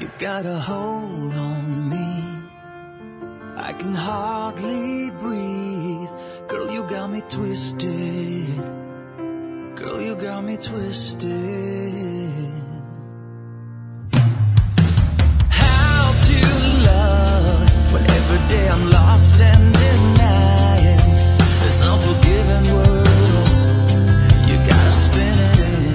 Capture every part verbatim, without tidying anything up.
You got a hold on me, I can hardly breathe. Girl, you got me twisted. Girl, you got me twisted. How to love when every day I'm lost and denying this unforgiving world. You gotta spin it in.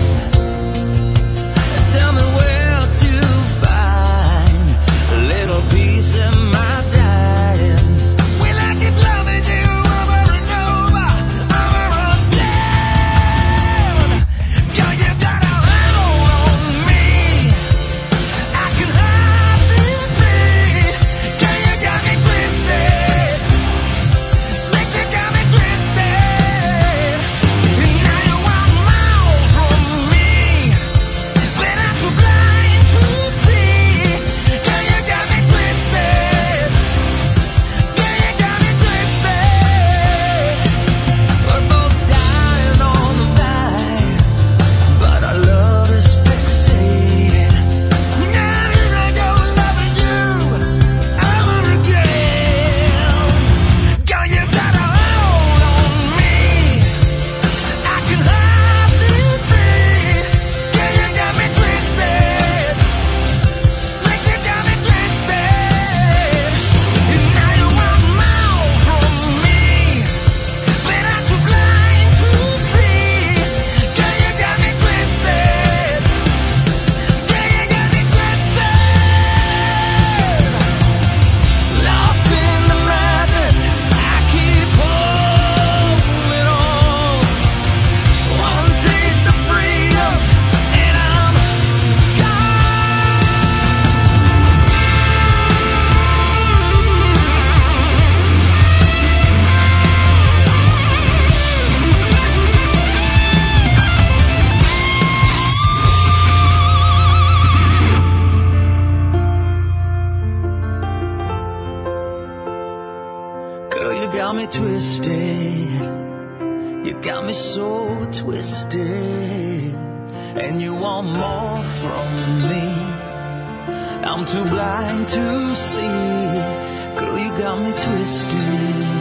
And tell me where to find a little peace in my dying. Will I keep loving you over and over, over again? Girl, you got a hold on me, I can hardly breathe. Girl, you got me twisted. Like you got me twisted. And now you want more from me, but I'm too blind to see. Girl, you got me twisted. Girl, you got me twisted. We're both dying on the vine, but our love is fixated. Now here I go loving you over again. Girl, you got a hold on me, I can hardly breathe. Girl, you got me twisted. Like you got me twisted. And now you want more from me, but I'm too blind to see. Girl, you got me twisted. Girl, you got me twisted. Lost in the madness, I keep holding on. One taste of freedom, and I'm Girl, you got me twisted. You got me so twisted. And you want more from me, I'm too blind to see. Girl, you got me twisted.